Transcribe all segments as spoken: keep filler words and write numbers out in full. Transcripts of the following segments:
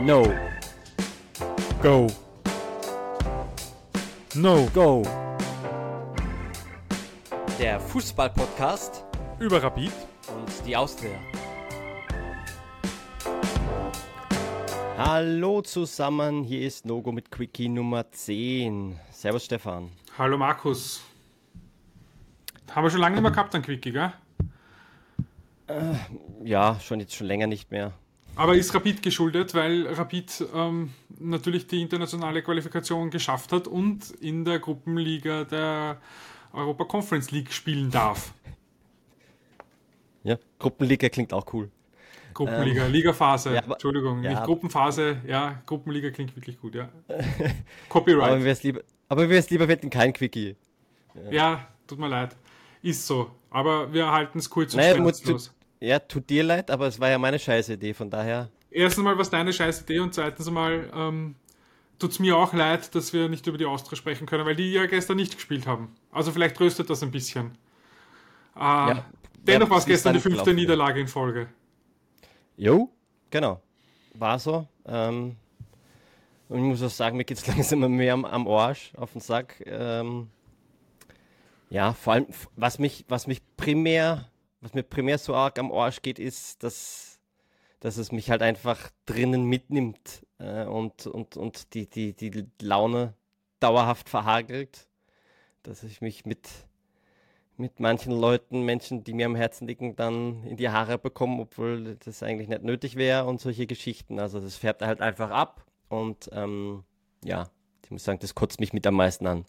No. Go. No. Go. Der Fußball-Podcast Über Rapid und die Austria. Hallo zusammen, hier ist Nogo mit Quickie Nummer zehn. Servus Stefan. Hallo Markus. Haben wir schon lange nicht mehr gehabt, ein Quickie, gell? Äh, ja, schon jetzt schon länger nicht mehr. Aber ist Rapid geschuldet, weil Rapid ähm, natürlich die internationale Qualifikation geschafft hat und in der Gruppenliga der Europa Conference League spielen darf. Ja, Gruppenliga klingt auch cool. Gruppenliga, ähm, Ligaphase, ja, aber, Entschuldigung, ja, nicht Gruppenphase, ja, Gruppenliga klingt wirklich gut, ja. Copyright. Aber wir es lieber, aber wir es lieber hätten kein Quickie. Ja. ja, tut mir leid. Ist so, aber wir halten es kurz und naja, schmerzlos. Ja, tut dir leid, aber es war ja meine Scheißidee, von daher... Erstens mal war es deine Scheißidee und zweitens mal ähm, tut es mir auch leid, dass wir nicht über die Austria sprechen können, weil die ja gestern nicht gespielt haben. Also vielleicht tröstet das ein bisschen. Äh, ja, dennoch war es gestern die fünfte Niederlage in Folge. Jo, genau. War so. Ähm, und ich muss auch sagen, mir geht es langsam mehr am, am Arsch, auf den Sack. Ähm, ja, vor allem, was mich, was mich primär... Was mir primär so arg am Arsch geht, ist, dass, dass es mich halt einfach drinnen mitnimmt äh, und, und, und die, die, die Laune dauerhaft verhagelt. Dass ich mich mit, mit manchen Leuten, Menschen, die mir am Herzen liegen, dann in die Haare bekomme, obwohl das eigentlich nicht nötig wäre und solche Geschichten. Also das fährt halt einfach ab und ähm, ja, ich muss sagen, das kotzt mich mit am meisten an.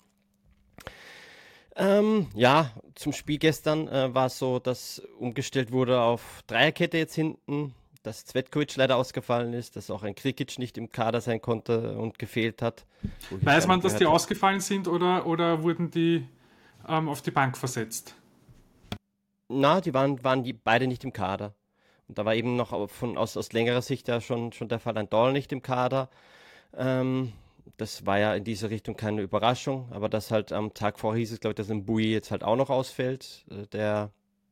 Ähm, ja, zum Spiel gestern äh, war es so, dass umgestellt wurde auf Dreierkette jetzt hinten, dass Cvetkovic leider ausgefallen ist, dass auch ein Krikic nicht im Kader sein konnte und gefehlt hat. Weiß man, dass die ausgefallen sind oder, oder wurden die ähm, auf die Bank versetzt? Na, die waren, waren die beide nicht im Kader. Und da war eben noch von, aus, aus längerer Sicht ja schon, schon der Fall, ein Doll nicht im Kader. Ähm, Das war ja in diese Richtung keine Überraschung, aber dass halt am Tag vorher hieß es, glaube ich, dass ein Bui jetzt halt auch noch ausfällt, der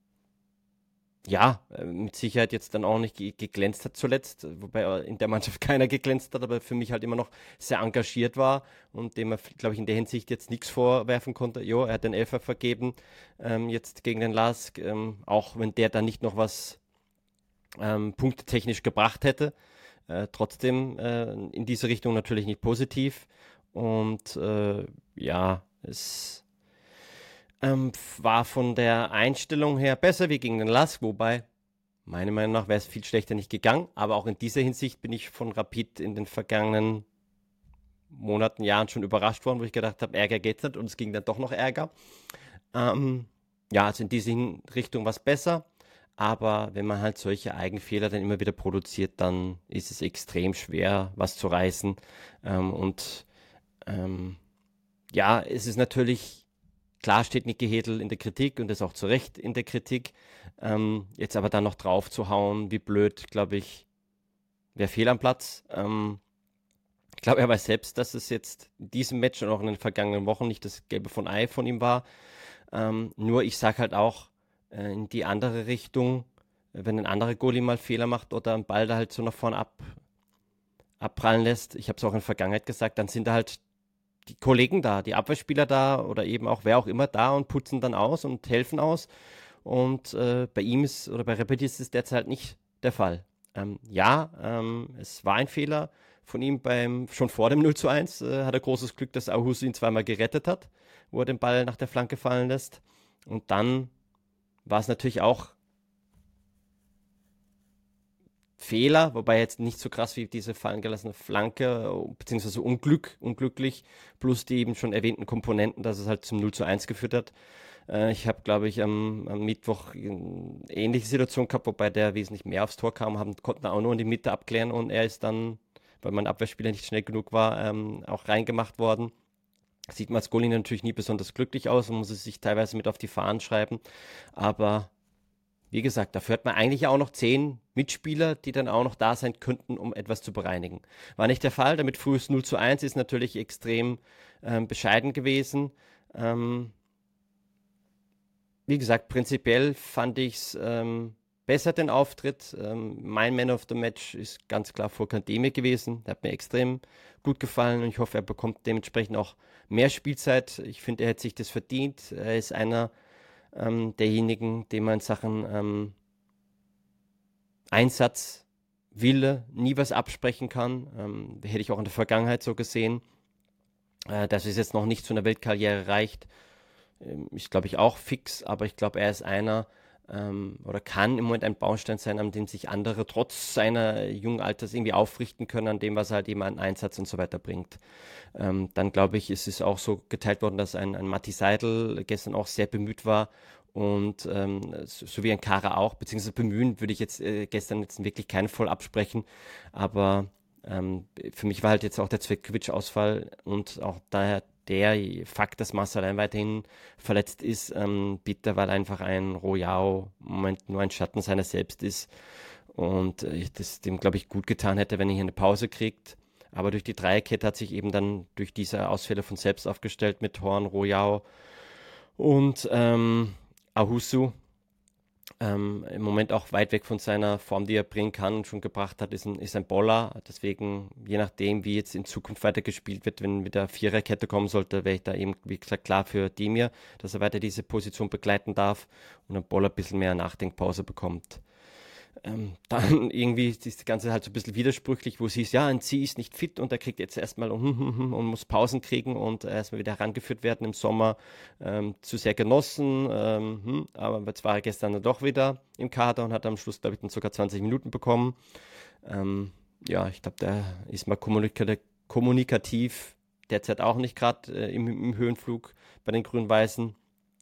ja mit Sicherheit jetzt dann auch nicht geglänzt hat zuletzt, wobei in der Mannschaft keiner geglänzt hat, aber für mich halt immer noch sehr engagiert war und dem er, glaube ich, in der Hinsicht jetzt nichts vorwerfen konnte. Jo, er hat den Elfer vergeben, ähm, jetzt gegen den Lask, ähm, auch wenn der dann nicht noch was ähm, punktetechnisch gebracht hätte. Äh, trotzdem äh, in diese Richtung natürlich nicht positiv und äh, ja, es ähm, war von der Einstellung her besser wie gegen den Lask, wobei meiner Meinung nach wäre es viel schlechter nicht gegangen, aber auch in dieser Hinsicht bin ich von Rapid in den vergangenen Monaten, Jahren schon überrascht worden, wo ich gedacht habe, Ärger geht's nicht und es ging dann doch noch Ärger. Ähm, ja, also in diese Richtung war es besser. Aber wenn man halt solche Eigenfehler dann immer wieder produziert, dann ist es extrem schwer, was zu reißen. Ähm, und ähm, ja, es ist natürlich, klar steht Niki Hedl in der Kritik und ist auch zu Recht in der Kritik. Ähm, jetzt aber dann noch drauf zu hauen, wie blöd, glaube ich, wäre fehl am Platz. Ähm, ich glaube, er weiß selbst, dass es jetzt in diesem Match und auch in den vergangenen Wochen nicht das Gelbe von Ei von ihm war. Ähm, nur ich sage halt auch, in die andere Richtung, wenn ein anderer Goalie mal Fehler macht oder einen Ball da halt so nach vorne ab, abprallen lässt, ich habe es auch in der Vergangenheit gesagt, dann sind da halt die Kollegen da, die Abwehrspieler da oder eben auch wer auch immer da und putzen dann aus und helfen aus und äh, bei ihm ist, oder bei Rapid ist es derzeit halt nicht der Fall. Ähm, ja, ähm, es war ein Fehler von ihm beim, schon vor dem null zu eins, äh, hat er großes Glück, dass Ahusi ihn zweimal gerettet hat, wo er den Ball nach der Flanke fallen lässt und dann war es natürlich auch Fehler, wobei jetzt nicht so krass wie diese fallen gelassene Flanke, beziehungsweise Unglück, unglücklich, plus die eben schon erwähnten Komponenten, dass es halt zum null zu eins geführt hat. Äh, ich habe, glaube ich, am, am Mittwoch eine ähnliche Situation gehabt, wobei der wesentlich mehr aufs Tor kam, haben, konnten auch nur in die Mitte abklären und er ist dann, weil mein Abwehrspieler nicht schnell genug war, ähm, auch reingemacht worden. Sieht man als Goalie natürlich nie besonders glücklich aus und muss es sich teilweise mit auf die Fahnen schreiben. Aber wie gesagt, dafür hat man eigentlich auch noch zehn Mitspieler, die dann auch noch da sein könnten, um etwas zu bereinigen. War nicht der Fall, damit frühes null zu eins ist natürlich extrem ähm, bescheiden gewesen. Ähm, wie gesagt, prinzipiell fand ich es ähm, besser den Auftritt. Ähm, mein Man of the Match ist ganz klar Furkan Demir gewesen. Der hat mir extrem gut gefallen und ich hoffe, er bekommt dementsprechend auch mehr Spielzeit. Ich finde, er hätte sich das verdient. Er ist einer ähm, derjenigen, dem man in Sachen ähm, Einsatz, Wille nie was absprechen kann. Ähm, hätte ich auch in der Vergangenheit so gesehen. Äh, dass es jetzt noch nicht zu einer Weltkarriere reicht, ähm, ist, glaube ich, auch fix. Aber ich glaube, er ist einer ähm, oder kann im Moment ein Baustein sein, an dem sich andere trotz seiner jungen Alters irgendwie aufrichten können, an dem, was er halt eben an Einsatz und so weiter bringt. Ähm, dann glaube ich, ist es auch so geteilt worden, dass ein, ein Matti Seidel gestern auch sehr bemüht war und ähm, so, so wie ein Kara auch, beziehungsweise bemühen würde ich jetzt äh, gestern jetzt wirklich keinen voll absprechen, aber ähm, für mich war halt jetzt auch der Cvetkovic-Ausfall und auch daher der Fakt, dass Marcel weiterhin verletzt ist, ähm, bitter, weil einfach ein Royao im Moment nur ein Schatten seiner selbst ist und äh, das dem, glaube ich, gut getan hätte, wenn er hier eine Pause kriegt. Aber durch die Dreierkette hat sich eben dann durch diese Ausfälle von selbst aufgestellt mit Horn, Royao und ähm, Ahusu. Ähm, im Moment auch weit weg von seiner Form, die er bringen kann und schon gebracht hat, ist ein, ist ein Boller. Deswegen, je nachdem, wie jetzt in Zukunft weitergespielt wird, wenn wieder Viererkette kommen sollte, wäre ich da eben, wie gesagt, klar für Demir, dass er weiter diese Position begleiten darf und ein Boller ein bisschen mehr Nachdenkpause bekommt. Ähm, dann irgendwie ist das Ganze halt so ein bisschen widersprüchlich, wo es hieß, ja, ein C ist nicht fit und er kriegt jetzt erstmal und, und muss Pausen kriegen und erstmal wieder herangeführt werden im Sommer. Ähm, zu sehr genossen, ähm, hm, aber jetzt war er gestern dann doch wieder im Kader und hat am Schluss, glaube ich, dann sogar zwanzig Minuten bekommen. Ähm, ja, ich glaube, der ist mal kommunika- kommunikativ derzeit auch nicht gerade äh, im, im Höhenflug bei den Grün-Weißen.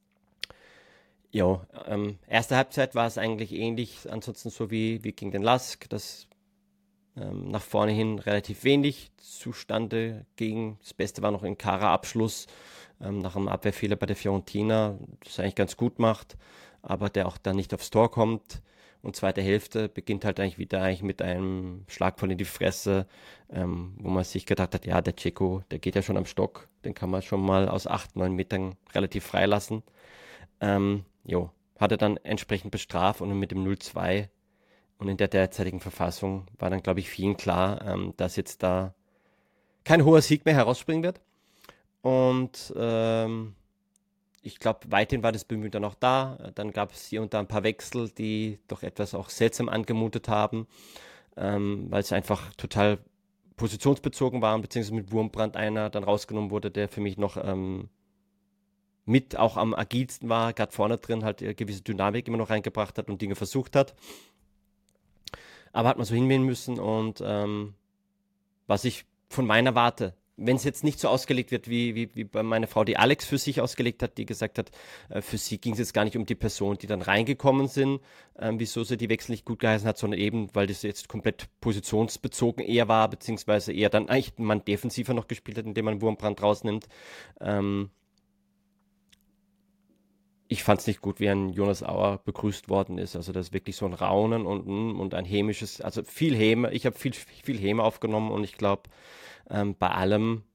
Ja, ähm, erste Halbzeit war es eigentlich ähnlich, ansonsten so wie, wie gegen den Lask, dass ähm, nach vorne hin relativ wenig zustande ging. Das Beste war noch ein Kara-Abschluss ähm, nach einem Abwehrfehler bei der Fiorentina, das eigentlich ganz gut macht, aber der auch dann nicht aufs Tor kommt. Und zweite Hälfte beginnt halt eigentlich wieder eigentlich mit einem Schlag voll in die Fresse, ähm, wo man sich gedacht hat, ja, der Dzeko, der geht ja schon am Stock, den kann man schon mal aus acht, neun Metern relativ freilassen. Ähm, jo, hat er dann entsprechend bestraft und mit dem null zwei und in der derzeitigen Verfassung war dann, glaube ich, vielen klar, ähm, dass jetzt da kein hoher Sieg mehr herausspringen wird. Und ähm, ich glaube, weiterhin war das Bemühen dann auch da. Dann gab es hier und da ein paar Wechsel, die doch etwas auch seltsam angemutet haben, ähm, weil es einfach total positionsbezogen waren, beziehungsweise mit Wurmbrand einer dann rausgenommen wurde, der für mich noch ähm, mit auch am agilsten war, gerade vorne drin halt eine gewisse Dynamik immer noch reingebracht hat und Dinge versucht hat. Aber hat man so hinnehmen müssen und ähm, was ich von meiner Warte, wenn es jetzt nicht so ausgelegt wird, wie, wie, wie bei meiner Frau, die Alex für sich ausgelegt hat, die gesagt hat, äh, für sie ging es jetzt gar nicht um die Personen, die dann reingekommen sind, ähm, wieso sie die Wechsel nicht gut geheißen hat, sondern eben, weil das jetzt komplett positionsbezogen eher war, beziehungsweise eher dann eigentlich man defensiver noch gespielt hat, indem man Wurmbrand rausnimmt. Ähm, Ich fand es nicht gut, wie ein Jonas Auer begrüßt worden ist. Also das ist wirklich so ein Raunen und, und ein hämisches, also viel Häme. Ich habe viel, viel Häme aufgenommen und ich glaube, ähm, bei allem,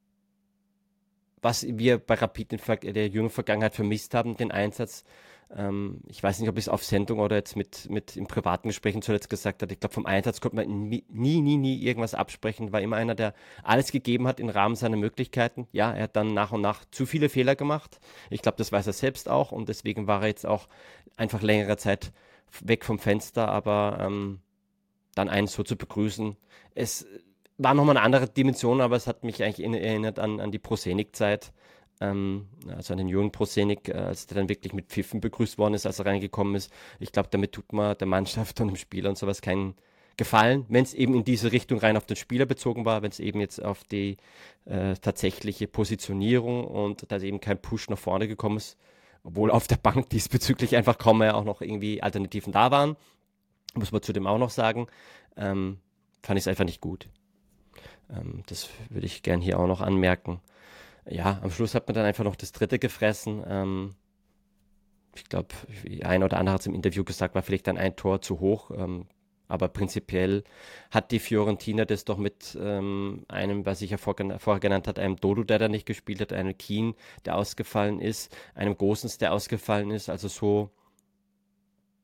was wir bei Rapid in Ver- der jungen Vergangenheit vermisst haben, den Einsatz, ähm, ich weiß nicht, ob ich es auf Sendung oder jetzt mit, mit in privaten Gesprächen zuletzt gesagt hat. Ich glaube, vom Einsatz konnte man nie, nie, nie, nie irgendwas absprechen. War immer einer, der alles gegeben hat im Rahmen seiner Möglichkeiten. Ja, er hat dann nach und nach zu viele Fehler gemacht. Ich glaube, das weiß er selbst auch und deswegen war er jetzt auch einfach längere Zeit weg vom Fenster, aber ähm, dann einen so zu begrüßen. Es war nochmal eine andere Dimension, aber es hat mich eigentlich in, erinnert an, an die Prosenik-Zeit, ähm, also an den Jürgen Prosenik, äh, als der dann wirklich mit Pfiffen begrüßt worden ist, als er reingekommen ist. Ich glaube, damit tut man der Mannschaft und dem Spieler und sowas keinen Gefallen, wenn es eben in diese Richtung rein auf den Spieler bezogen war, wenn es eben jetzt auf die äh, tatsächliche Positionierung und da ist eben kein Push nach vorne gekommen ist, obwohl auf der Bank diesbezüglich einfach kaum mehr auch noch irgendwie Alternativen da waren, muss man zudem auch noch sagen, ähm, fand ich es einfach nicht gut. Ähm, das würde ich gern hier auch noch anmerken. Ja, am Schluss hat man dann einfach noch das dritte gefressen. Ähm, ich glaube, ein oder andere hat es im Interview gesagt, war vielleicht dann ein Tor zu hoch. Ähm, aber prinzipiell hat die Fiorentina das doch mit ähm, einem, was ich ja vor, vorher genannt hat, einem Dodo, der da nicht gespielt hat, einem Keen, der ausgefallen ist, einem Gosens, der ausgefallen ist. Also so B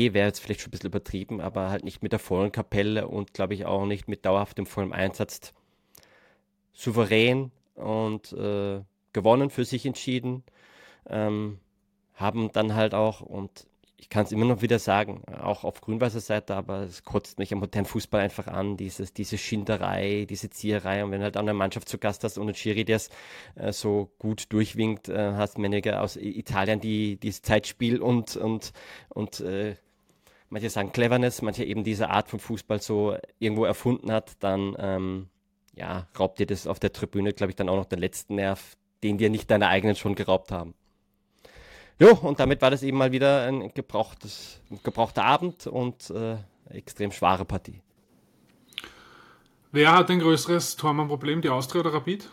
okay, wäre jetzt vielleicht schon ein bisschen übertrieben, aber halt nicht mit der vollen Kapelle und glaube ich auch nicht mit dauerhaftem vollem Einsatz. Souverän und äh, gewonnen, für sich entschieden, ähm, haben dann halt auch, und ich kann es immer noch wieder sagen, auch auf grün-weißer Seite, aber es kotzt mich am modernen Fußball einfach an, dieses, diese Schinderei, diese Zieherei, und wenn halt auch eine Mannschaft zu Gast hast und ein Schiri, der es äh, so gut durchwinkt, äh, hast Manager aus Italien, die dieses Zeitspiel und, und, und äh, manche sagen Cleverness, manche eben diese Art von Fußball so irgendwo erfunden hat, dann ähm, ja, raubt dir das auf der Tribüne, glaube ich, dann auch noch den letzten Nerv, den dir nicht deine eigenen schon geraubt haben. Jo, und damit war das eben mal wieder ein gebrauchtes, ein gebrauchter Abend und äh, extrem schwere Partie. Wer hat ein größeres Tormann-Problem, die Austria oder Rapid?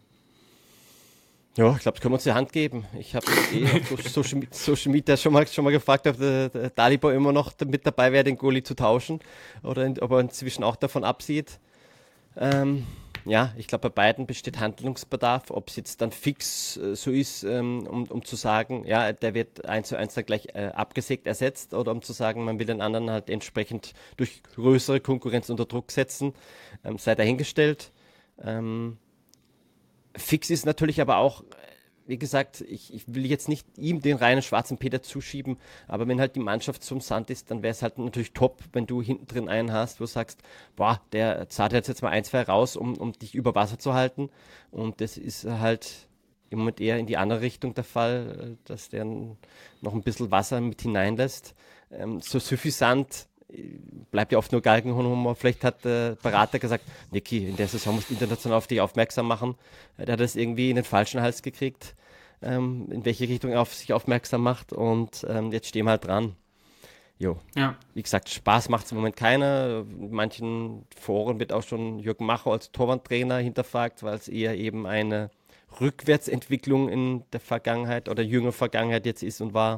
Ja, ich glaube, das können wir uns die Hand geben. Ich habe eh auf Social, Social Media schon mal, schon mal gefragt, ob der, der Dalibor immer noch mit dabei wäre, den Goalie zu tauschen oder in, ob er inzwischen auch davon absieht. Ähm, ja, ich glaube, bei beiden besteht Handlungsbedarf. Ob es jetzt dann fix äh, so ist, ähm, um, um zu sagen, ja, der wird eins zu eins dann gleich äh, abgesägt ersetzt, oder um zu sagen, man will den anderen halt entsprechend durch größere Konkurrenz unter Druck setzen, ähm, sei dahingestellt. Ähm, fix ist natürlich aber auch, wie gesagt, ich, ich will jetzt nicht ihm den reinen schwarzen Peter zuschieben, aber wenn halt die Mannschaft zum Sand ist, dann wäre es halt natürlich top, wenn du hinten drin einen hast, wo du sagst, boah, der zahlt jetzt, jetzt mal ein, zwei raus, um, um dich über Wasser zu halten. Und das ist halt im Moment eher in die andere Richtung der Fall, dass der noch ein bisschen Wasser mit hineinlässt. Ähm, so suffisant bleibt ja oft nur Galgenhumor. Vielleicht hat der Berater gesagt, Niki, in der Saison musst du international auf dich aufmerksam machen. Der hat das irgendwie in den falschen Hals gekriegt, ähm, in welche Richtung er auf sich aufmerksam macht, und ähm, jetzt stehen wir halt dran. Jo. Ja. Wie gesagt, Spaß macht es im Moment keiner. In manchen Foren wird auch schon Jürgen Macho als Torwarttrainer hinterfragt, weil es eher eben eine Rückwärtsentwicklung in der Vergangenheit oder jüngeren Vergangenheit jetzt ist und war.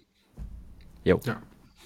Jo. Ja.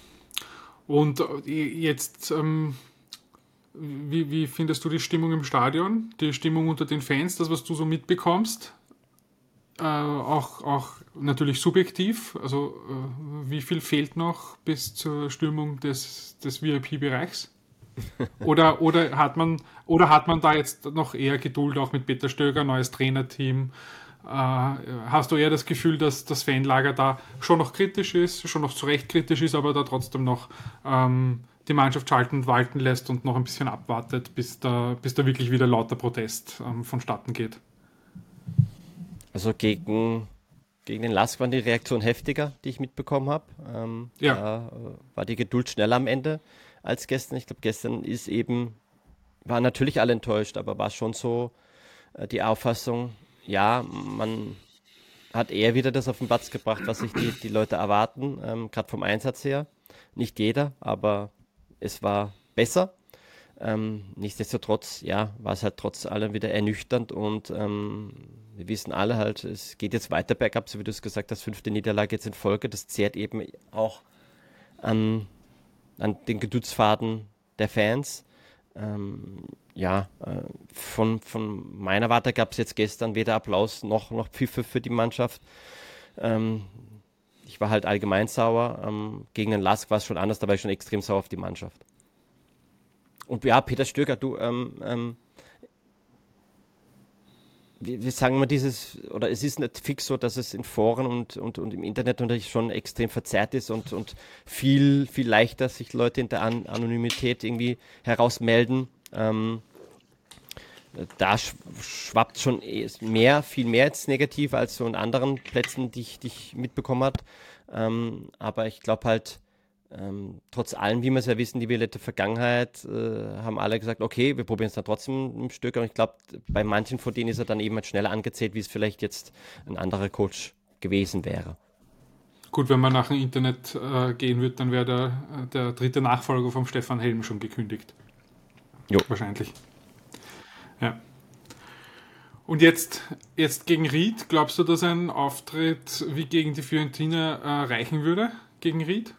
Und jetzt, ähm, wie, wie findest du die Stimmung im Stadion, die Stimmung unter den Fans, das, was du so mitbekommst? Äh, auch, auch natürlich subjektiv, also äh, wie viel fehlt noch bis zur Stürmung des, des V I P-Bereichs? Oder, oder, hat man, oder hat man da jetzt noch eher Geduld auch mit Peter Stöger, neues Trainerteam? Äh, hast du eher das Gefühl, dass das Fanlager da schon noch kritisch ist, schon noch zu Recht kritisch ist, aber da trotzdem noch ähm, die Mannschaft schalten und walten lässt und noch ein bisschen abwartet, bis da, bis da wirklich wieder lauter Protest ähm, vonstatten geht? Also gegen, gegen den Lask waren die Reaktionen heftiger, die ich mitbekommen habe. Ähm, Ja. Da äh, war die Geduld schneller am Ende als gestern. Ich glaube, gestern ist eben, waren natürlich alle enttäuscht, aber war schon so äh, die Auffassung, ja, man hat eher wieder das auf den Platz gebracht, was sich die, die Leute erwarten, ähm, gerade vom Einsatz her. Nicht jeder, aber es war besser. Ähm, nichtsdestotrotz, ja, war es halt trotz allem wieder ernüchternd, und ähm, wir wissen alle halt, es geht jetzt weiter bergab, so wie du es gesagt hast, fünfte Niederlage jetzt in Folge. Das zehrt eben auch an, an den Geduldsfaden der Fans. Ähm, ja, äh, von, von meiner Warte gab es jetzt gestern weder Applaus noch, noch Pfiffe für die Mannschaft. Ähm, ich war halt allgemein sauer. Ähm, gegen den Lask war es schon anders, da war ich schon extrem sauer auf die Mannschaft. Und ja, Peter Stöger, du, ähm, ähm, wie, wie sagen wir dieses, oder es ist nicht fix so, dass es in Foren und, und, und im Internet natürlich schon extrem verzerrt ist und, und viel, viel leichter sich Leute in der An Anonymität irgendwie herausmelden. Ähm, da sch schwappt schon mehr, viel mehr ins Negative als so in anderen Plätzen, die ich, die ich mitbekommen habe. Ähm, aber ich glaube halt, ähm, trotz allem, wie wir es ja wissen, die violette Vergangenheit, äh, haben alle gesagt, okay, wir probieren es dann trotzdem im Stück. Und ich glaube, bei manchen von denen ist er dann eben halt schneller angezählt, wie es vielleicht jetzt ein anderer Coach gewesen wäre. Gut, wenn man nach dem Internet äh, gehen wird, dann wäre der, der dritte Nachfolger vom Stefan Helm schon gekündigt. Jo. Wahrscheinlich. Ja. Und jetzt, jetzt gegen Ried, glaubst du, dass ein Auftritt wie gegen die Fiorentina äh, reichen würde? Gegen Ried?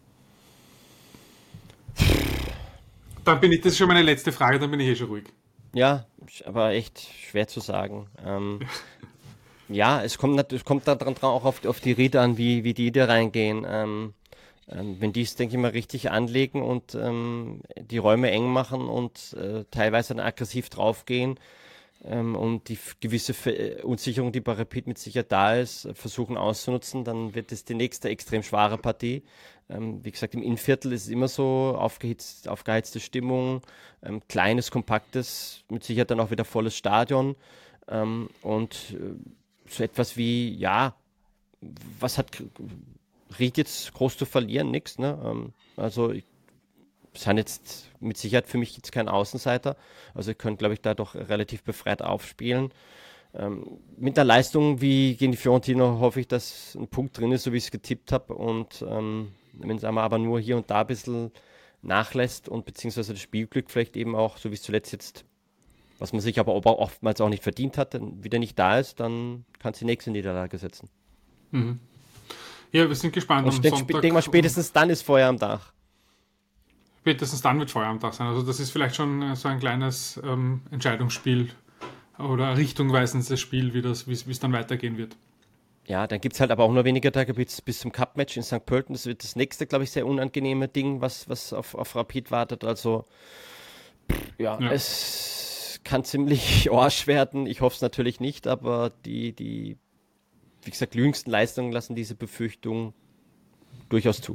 Dann bin ich, das ist schon meine letzte Frage, dann bin ich eh schon ruhig. Ja, aber echt schwer zu sagen. Ähm, ja, es kommt, es kommt daran auch auf, auf die Rieder an, wie, wie die da reingehen. Ähm, Ähm, wenn die es, denke ich mal, richtig anlegen und ähm, die Räume eng machen und äh, teilweise dann aggressiv draufgehen ähm, und die f- gewisse Ver äh, Unsicherung, die bei Rapid mit Sicherheit da ist, äh, versuchen auszunutzen, dann wird es die nächste extrem schwere Partie. Ähm, wie gesagt, im Innviertel ist es immer so aufgeheizt, aufgeheizte Stimmung, ähm, kleines, kompaktes, mit Sicherheit dann auch wieder volles Stadion ähm, und äh, so etwas wie, ja, was hat Ried jetzt groß zu verlieren? Nix, ne? Ähm, also ich sind jetzt mit Sicherheit für mich jetzt kein Außenseiter. Also ihr könnt, glaube ich, da doch relativ befreit aufspielen. Ähm, mit der Leistung wie gegen die Fiorentina hoffe ich, dass ein Punkt drin ist, so wie ich es getippt habe. Und ähm, wenn es einmal aber nur hier und da ein bisschen nachlässt und beziehungsweise das Spielglück vielleicht eben auch, so wie es zuletzt jetzt, was man sich aber auch oftmals auch nicht verdient hat, dann wieder nicht da ist, dann kann es die nächste Niederlage setzen. Mhm. Ja, wir sind gespannt Und am ich denke Sonntag. mal, spätestens dann ist Feuer am Dach. Spätestens dann wird Feuer am Dach sein. Also das ist vielleicht schon äh, so ein kleines ähm, Entscheidungsspiel oder richtungweisendes Spiel, wie das, wie es dann weitergehen wird. Ja, dann gibt es halt aber auch nur wenige Tage bis, bis zum Cup-Match in Sankt Pölten. Das wird das nächste, glaube ich, sehr unangenehme Ding, was, was auf, auf Rapid wartet. Also, ja, Ja. es kann ziemlich Arsch werden. Ich hoffe es natürlich nicht, aber die, die, wie gesagt, jüngsten Leistungen lassen diese Befürchtung durchaus zu.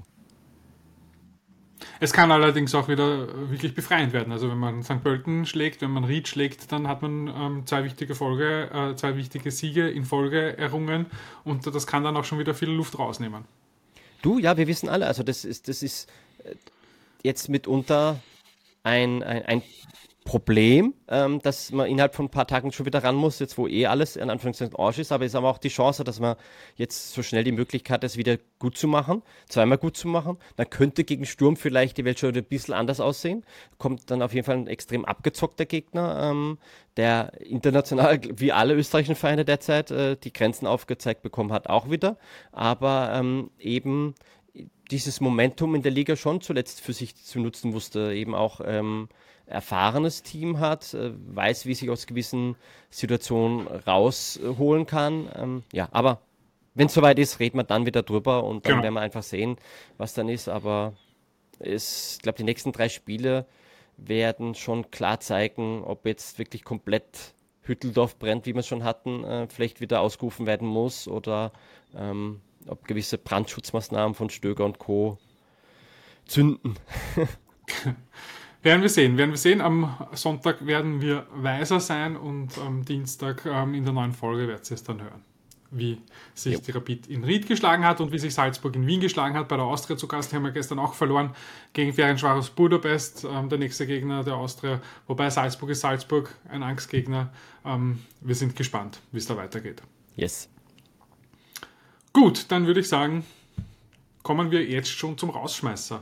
Es kann allerdings auch wieder wirklich befreiend werden. Also wenn man Sankt Pölten schlägt, wenn man Ried schlägt, dann hat man ähm, zwei wichtige Folge, äh, zwei wichtige Siege in Folge errungen und das kann dann auch schon wieder viel Luft rausnehmen. Du, ja, wir wissen alle, also das ist, das ist äh, jetzt mitunter ein, ein, ein Problem, ähm, dass man innerhalb von ein paar Tagen schon wieder ran muss, jetzt wo eh alles in Anführungszeichen Arsch ist, aber es ist aber auch die Chance, dass man jetzt so schnell die Möglichkeit hat, es wieder gut zu machen, zweimal gut zu machen. Dann könnte gegen Sturm vielleicht die Welt schon ein bisschen anders aussehen. Kommt dann auf jeden Fall ein extrem abgezockter Gegner, ähm, der international, wie alle österreichischen Vereine derzeit, äh, die Grenzen aufgezeigt bekommen hat, auch wieder. Aber ähm, eben dieses Momentum in der Liga schon zuletzt für sich zu nutzen wusste, eben auch ähm, erfahrenes Team hat, äh, weiß, wie sich aus gewissen Situationen rausholen kann. Ähm, ja, aber wenn es soweit ist, reden wir dann wieder drüber und dann Genau. werden wir einfach sehen, was dann ist. Aber ich glaube, die nächsten drei Spiele werden schon klar zeigen, ob jetzt wirklich komplett Hütteldorf brennt, wie wir es schon hatten, äh, vielleicht wieder ausgerufen werden muss oder ähm, ob gewisse Brandschutzmaßnahmen von Stöger und Co. zünden. Werden wir sehen, werden wir sehen. Am Sonntag werden wir weiser sein und am Dienstag ähm, in der neuen Folge werdet ihr es dann hören, wie sich Jo. die Rapid in Ried geschlagen hat und wie sich Salzburg in Wien geschlagen hat. Bei der Austria zu Gast haben wir gestern auch verloren gegen Ferencváros Budapest, ähm, der nächste Gegner der Austria. Wobei Salzburg ist Salzburg, ein Angstgegner. Ähm, wir sind gespannt, wie es da weitergeht. Yes. Gut, dann würde ich sagen, kommen wir jetzt schon zum Rausschmeißer.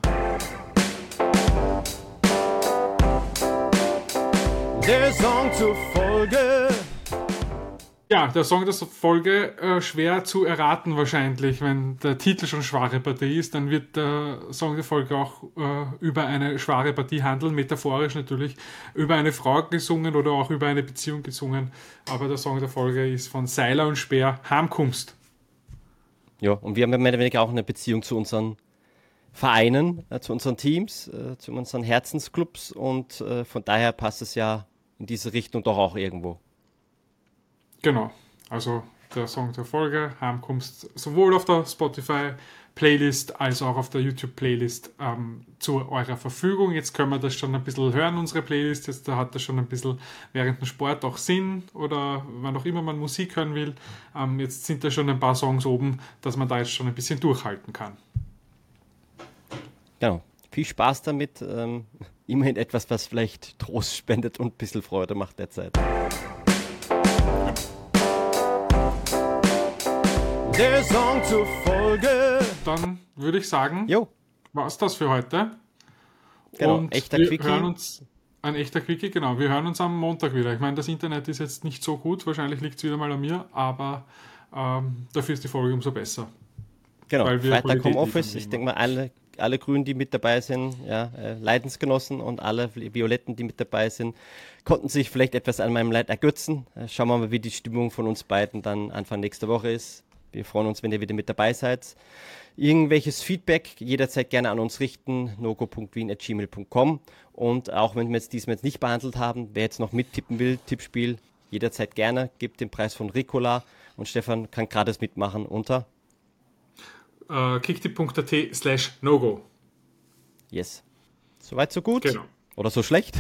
Der Song zur Folge. Ja, der Song der Folge äh, schwer zu erraten wahrscheinlich. Wenn der Titel schon schwache Partie ist, dann wird der Song der Folge auch äh, über eine schwache Partie handeln, metaphorisch natürlich, über eine Frau gesungen oder auch über eine Beziehung gesungen. Aber der Song der Folge ist von Seiler und Speer, Heimkunst. Ja, und wir haben ja mehr oder weniger auch eine Beziehung zu unseren Vereinen, äh, zu unseren Teams, äh, zu unseren Herzensclubs und äh, von daher passt es ja in diese Richtung doch auch irgendwo. Genau, also der Song der Folge, Heimkunst, sowohl auf der Spotify-Playlist als auch auf der YouTube-Playlist ähm, zu eurer Verfügung. Jetzt können wir das schon ein bisschen hören, unsere Playlist. Jetzt da hat das schon ein bisschen während dem Sport auch Sinn oder wann auch immer man Musik hören will. Ähm, jetzt sind da schon ein paar Songs oben, dass man da jetzt schon ein bisschen durchhalten kann. Genau. Viel Spaß damit. Ähm, immerhin etwas, was vielleicht Trost spendet und ein bisschen Freude macht derzeit. Der Song zur Folge. Dann würde ich sagen, Jo, war es das für heute. genau. Und Echter wir Quickie. hören uns, ein echter Quickie, genau. Wir hören uns am Montag wieder. Ich meine, das Internet ist jetzt nicht so gut, wahrscheinlich liegt es wieder mal an mir, aber ähm, dafür ist die Folge umso besser. Genau, Weil wir Freitag Qualität Homeoffice. liefern, Ich wie denke mal, alle, alle Grünen, die mit dabei sind, ja, äh, Leidensgenossen und alle Violetten, die mit dabei sind, konnten sich vielleicht etwas an meinem Leid ergötzen. Äh, schauen wir mal, wie die Stimmung von uns beiden dann Anfang nächster Woche ist. Wir freuen uns, wenn ihr wieder mit dabei seid. irgendwelches Feedback jederzeit gerne an uns richten, nogo punkt wien at gmail punkt com. Und auch wenn wir jetzt diesmal jetzt nicht behandelt haben, wer jetzt noch mittippen will, Tippspiel, jederzeit gerne, gibt den Preis von Ricola und Stefan kann gratis mitmachen unter uh, kicktipp punkt at slash nogo. Yes. Soweit, so gut? Genau. Oder so schlecht?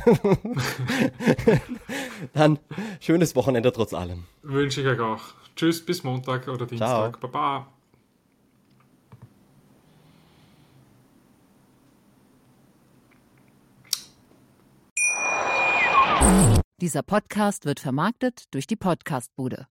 Dann schönes Wochenende trotz allem. Wünsche ich euch auch. Tschüss, bis Montag oder Dienstag. Ciao. Baba. Dieser Podcast wird vermarktet durch die Podcastbude.